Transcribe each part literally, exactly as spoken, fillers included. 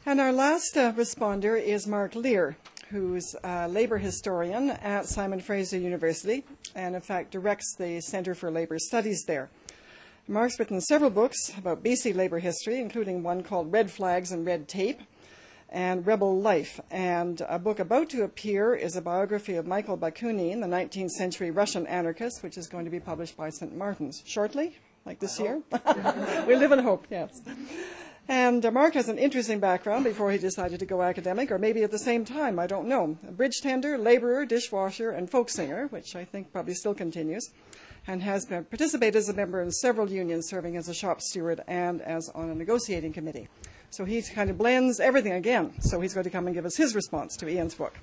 And our last uh, responder is Mark Lear, who's a labor historian at Simon Fraser University and, in fact, directs the Centre for Labor Studies there. Mark's written several books about B C labor history, including one called Red Flags and Red Tape and Rebel Life. And a book about to appear is a biography of Michael Bakunin, the nineteenth century Russian anarchist, which is going to be published by Saint Martin's shortly, like this year. We live in hope, yes. And uh, Mark has an interesting background before he decided to go academic, or maybe at the same time, I don't know. A bridge tender, laborer, dishwasher, and folk singer, which I think probably still continues, and has been, participated as a member in several unions, serving as a shop steward and as on a negotiating committee. So he kind of blends everything again. So he's going to come and give us his response to Ian's book.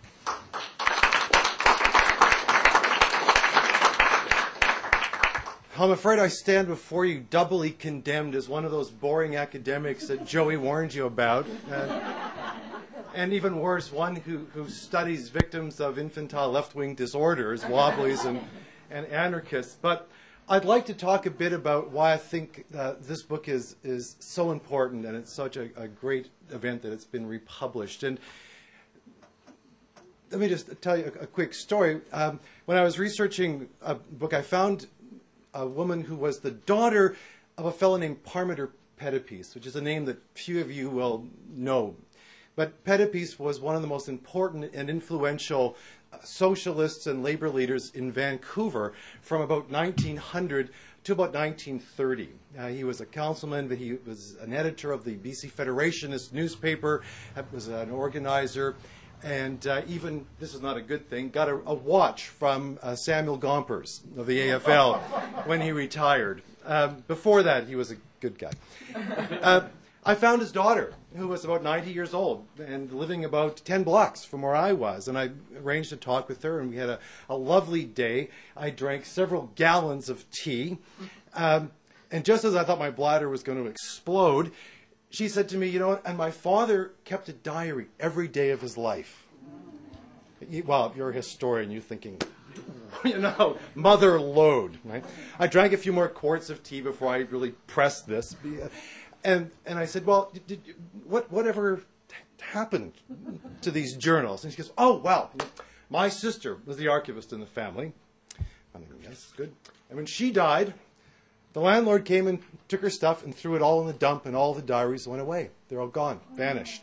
I'm afraid I stand before you doubly condemned as one of those boring academics that Joey warned you about. And, and even worse, one who, who studies victims of infantile left-wing disorders, wobblies, and, and anarchists. But I'd like to talk a bit about why I think uh, this book is, is so important, and it's such a, a great event that it's been republished. And let me just tell you a, a quick story. Um, when I was researching a book, I found a woman who was the daughter of a fellow named Parmiter Pettipies, which is a name that few of you will know. But Pettipies was one of the most important and influential uh, socialists and labor leaders in Vancouver from about nineteen hundred to about nineteen thirty. Uh, he was a councilman, but he was an editor of the B C Federationist newspaper, was an organizer, and uh, even, this is not a good thing, got a, a watch from uh, Samuel Gompers of the A F L when he retired. Um, before that, he was a good guy. Uh, I found his daughter, who was about ninety years old and living about ten blocks from where I was, and I arranged to talk with her, and we had a, a lovely day. I drank several gallons of tea, um, and just as I thought my bladder was going to explode, she said to me, you know, and my father kept a diary every day of his life. Well, if you're a historian, you're thinking, you know, mother load, right? I drank a few more quarts of tea before I really pressed this. And and I said, well, did, did, what whatever happened to these journals? And she goes, oh, well, my sister was the archivist in the family. I mean, yes, good. And when she died, the landlord came and took her stuff and threw it all in the dump, and all the diaries went away. They're all gone, vanished.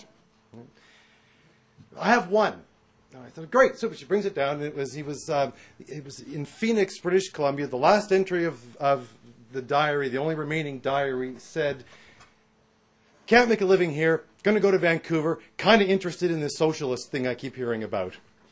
I have one. And I thought, great. So she brings it down, and it was he was um, it was in Phoenix, British Columbia. The last entry of of the diary, the only remaining diary, said, "Can't make a living here. Going to go to Vancouver. Kind of interested in this socialist thing I keep hearing about."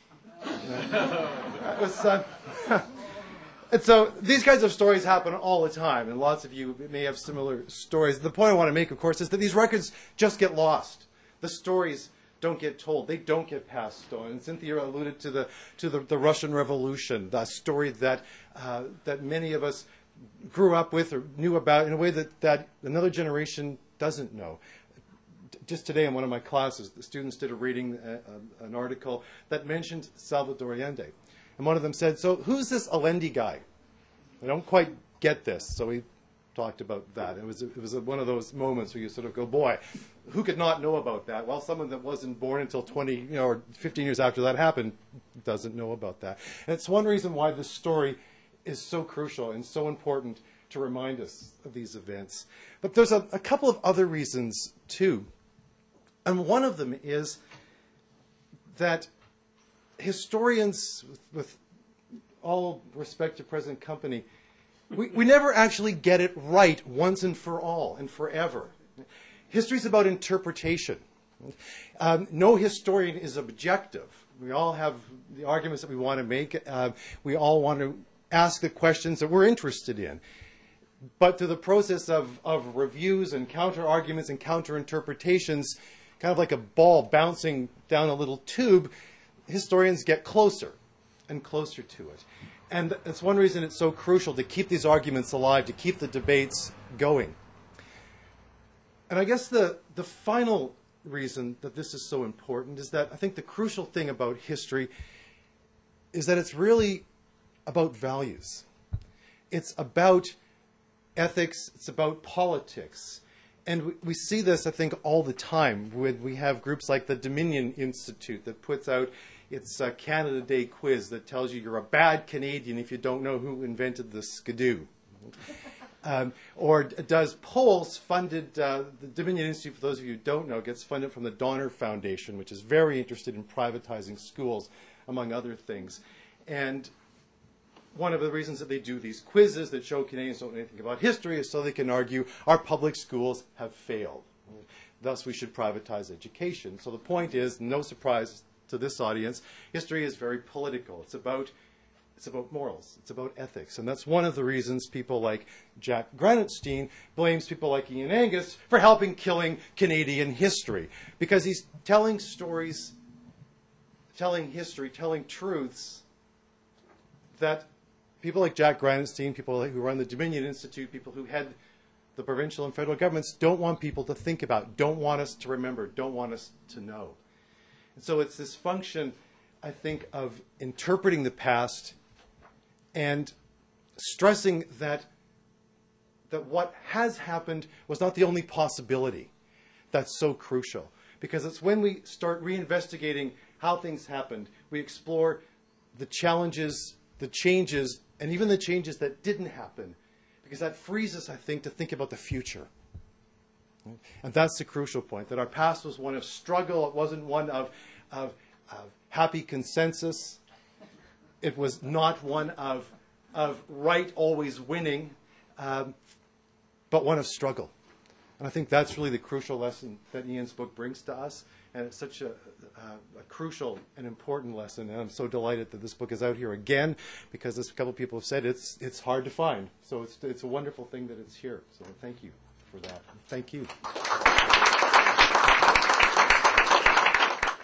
That was. Uh, And so these kinds of stories happen all the time, and lots of you may have similar stories. The point I want to make, of course, is that these records just get lost. The stories don't get told. They don't get passed on. And Cynthia alluded to the to the, the Russian Revolution, the story that uh, that many of us grew up with or knew about in a way that, that another generation doesn't know. Just today in one of my classes, the students did a reading, uh, uh, an article that mentioned Salvador Allende. And one of them said, so who's this Allende guy? I don't quite get this. So we talked about that. It was it was one of those moments where you sort of go, boy, who could not know about that? Well, someone that wasn't born until twenty, you know, or fifteen years after that happened doesn't know about that. And it's one reason why this story is so crucial and so important to remind us of these events. But there's a, a couple of other reasons, too. And one of them is that historians, with, with all respect to present company, we, we never actually get it right once and for all and forever. History's about interpretation. Um, no historian is objective. We all have the arguments that we want to make. Uh, we all want to ask the questions that we're interested in. But through the process of, of reviews and counter-arguments and counter-interpretations, kind of like a ball bouncing down a little tube, historians get closer and closer to it. And that's one reason it's so crucial to keep these arguments alive, to keep the debates going. And I guess the, the final reason that this is so important is that I think the crucial thing about history is that it's really about values. It's about ethics. It's about politics. And we, we see this, I think, all the time when we have groups like the Dominion Institute that puts out its uh, Canada Day quiz that tells you you're a bad Canadian if you don't know who invented the skidoo. Um, or does polls funded, uh, the Dominion Institute, for those of you who don't know, gets funded from the Donner Foundation, which is very interested in privatizing schools, among other things. And one of the reasons that they do these quizzes that show Canadians don't know anything about history is so they can argue our public schools have failed. Thus, we should privatize education. So the point is, no surprise to this audience, history is very political. It's about It's about morals. It's about ethics. And that's one of the reasons people like Jack Granatstein blames people like Ian Angus for helping killing Canadian history. Because he's telling stories, telling history, telling truths that people like Jack Granatstein, people who run the Dominion Institute, people who head the provincial and federal governments don't want people to think about, don't want us to remember, don't want us to know. And so it's this function, I think, of interpreting the past and stressing that, that what has happened was not the only possibility. That's so crucial. Because it's when we start reinvestigating how things happened, we explore the challenges, the changes, and even the changes that didn't happen. Because that frees us, I think, to think about the future. And that's the crucial point, that our past was one of struggle. It wasn't one of, of, of happy consensus. It was not one of, of right always winning, um, but one of struggle. And I think that's really the crucial lesson that Ian's book brings to us. And it's such a, a, a crucial and important lesson. And I'm so delighted that this book is out here again, because as a couple of people have said, it's, it's hard to find. So it's, it's a wonderful thing that it's here. So thank you for that. Thank you.